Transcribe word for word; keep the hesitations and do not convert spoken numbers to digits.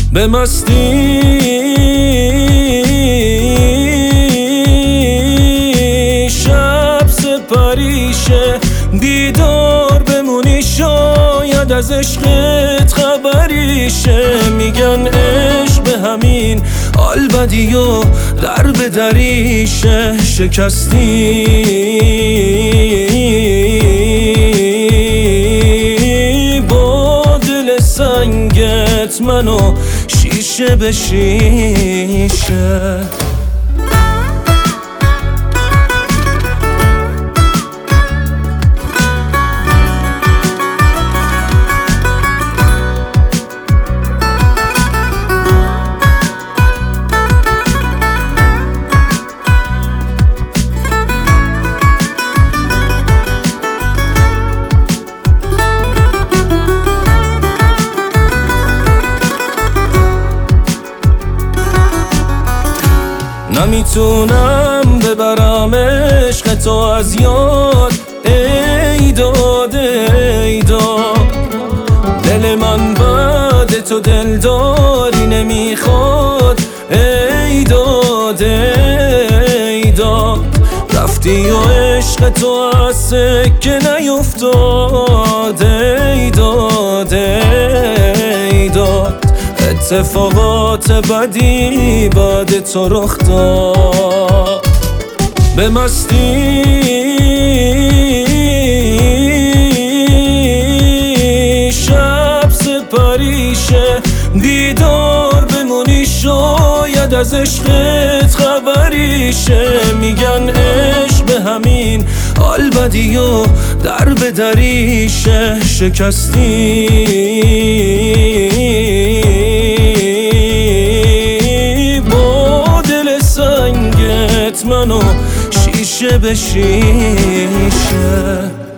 به مستی شب سپریشه، دیدار بمونی شاید از عشقت خبریشه. میگن عشق به همین حال بدی و در به دریشه. شکستی با دل سنگت منو شیشه به شیشه. نمیتونم ببرم عشق تو از یاد، ای داد ای داد. دل من بعد تو دلداری نمیخواد، ای داد ای داد. رفتی و عشق تو از سکه نیفتاد، ای داد ای داد. اتفاقات بدی بعد تو رخ داد. به مستی شب سپریشه، دیدار بمونی شاید از عشقت خبریشه. میگن عشق به همین حال بدی و در به دریشه. شکستی منو شیشه به شیشه.